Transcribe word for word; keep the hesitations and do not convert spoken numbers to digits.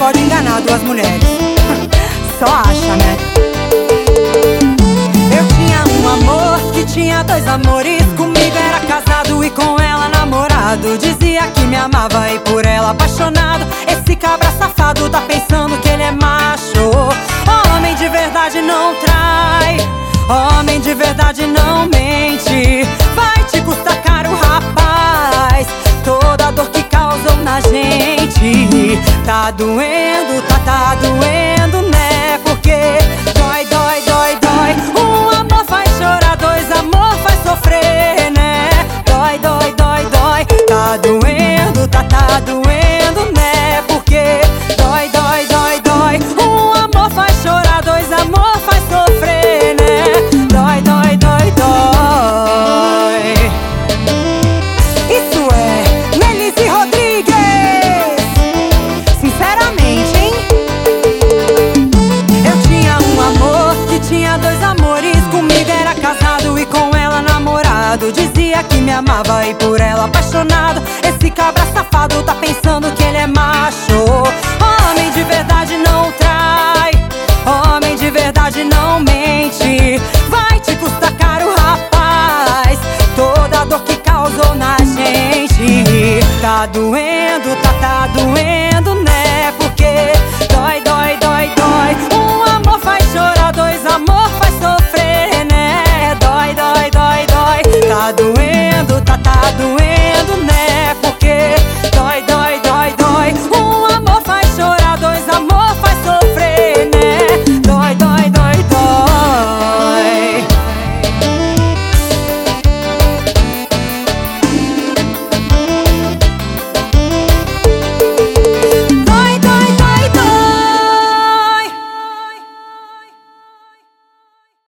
pode enganar duas mulheres. Só acha, né? Eu tinha um amor que tinha dois amores. Comigo era casado e com ela namorado. Dizia que me amava e por ela apaixonado. Esse cabra safado tá pensando que ele é macho. Homem de verdade não trai, homem de verdade não mente. Vai te custar caro, rapaz, toda a dor que causou na gente. Tá doendo, tá, tá doendo, né? Porque dói, dói, dói, dói. Um amor faz chorar, dois amor faz sofrer, né? Dói, dói, dói, dói. Tá doendo, tá, tá doendo, né? Porque dói, dói, dói, dói. Um amor faz chorar, dois amor faz sofrer, né? Dói, dói, dói, dói. Isso é Melise Rodrigues. Sinceramente, hein? Eu tinha um amor que tinha dois amores. Comigo era casado e com ela namorado. Dizia que me amava e por ela apaixonado. Esse cabra safado tá pensando que ele é macho. Homem de verdade não trai, homem de verdade não mente. Vai te custar caro, rapaz, toda a dor que causou na gente. Tá doendo.